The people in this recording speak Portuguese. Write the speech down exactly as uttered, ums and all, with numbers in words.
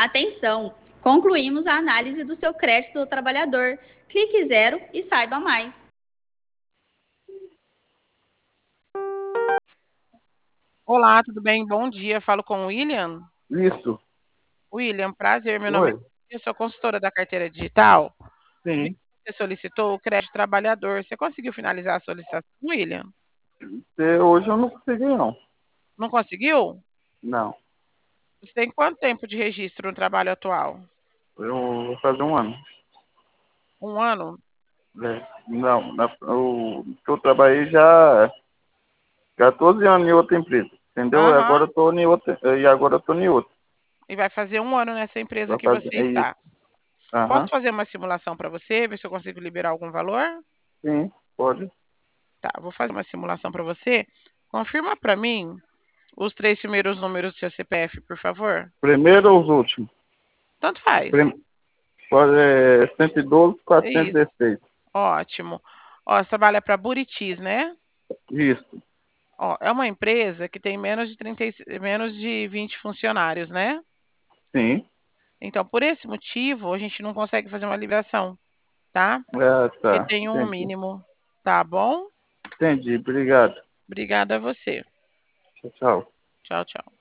Atenção! Concluímos a análise do seu crédito do trabalhador. Clique zero e saiba mais. Olá, tudo bem? Bom dia. Falo com o William. Isso. William, prazer. Meu nome é... Oi. Eu sou consultora da carteira digital. Sim. Você solicitou o crédito trabalhador. Você conseguiu finalizar a solicitação, William? Até hoje eu não consegui, não. Não conseguiu? Não. Você tem quanto tempo de registro no trabalho atual? Eu vou fazer um ano. Um ano? É. Não, na, o que eu trabalhei já quatorze anos em outra empresa, entendeu? E Aham. agora eu tô em outra, e agora eu tô em outra. E vai fazer um ano nessa empresa Vai que fazer, você é isso. está. Posso Aham. fazer uma simulação para você, ver se eu consigo liberar algum valor? Sim, pode. Tá, vou fazer uma simulação para você. Confirma para mim os três primeiros números do seu C P F, por favor. Primeiro ou os últimos? Tanto faz. Prim, pode, é, cento e doze, É quatrocentos e isso. dezesseis. Ótimo. Ó, você trabalha para Buritis, né? Isso. Ó, é uma empresa que tem menos de trinta, e seis menos de vinte funcionários, né? Sim. Então, por esse motivo, a gente não consegue fazer uma liberação, tá? Ah, Porque tá. tem um Entendi. mínimo, tá bom? Entendi. Obrigado. Obrigada a você. Tchau, tchau. Tchau, tchau.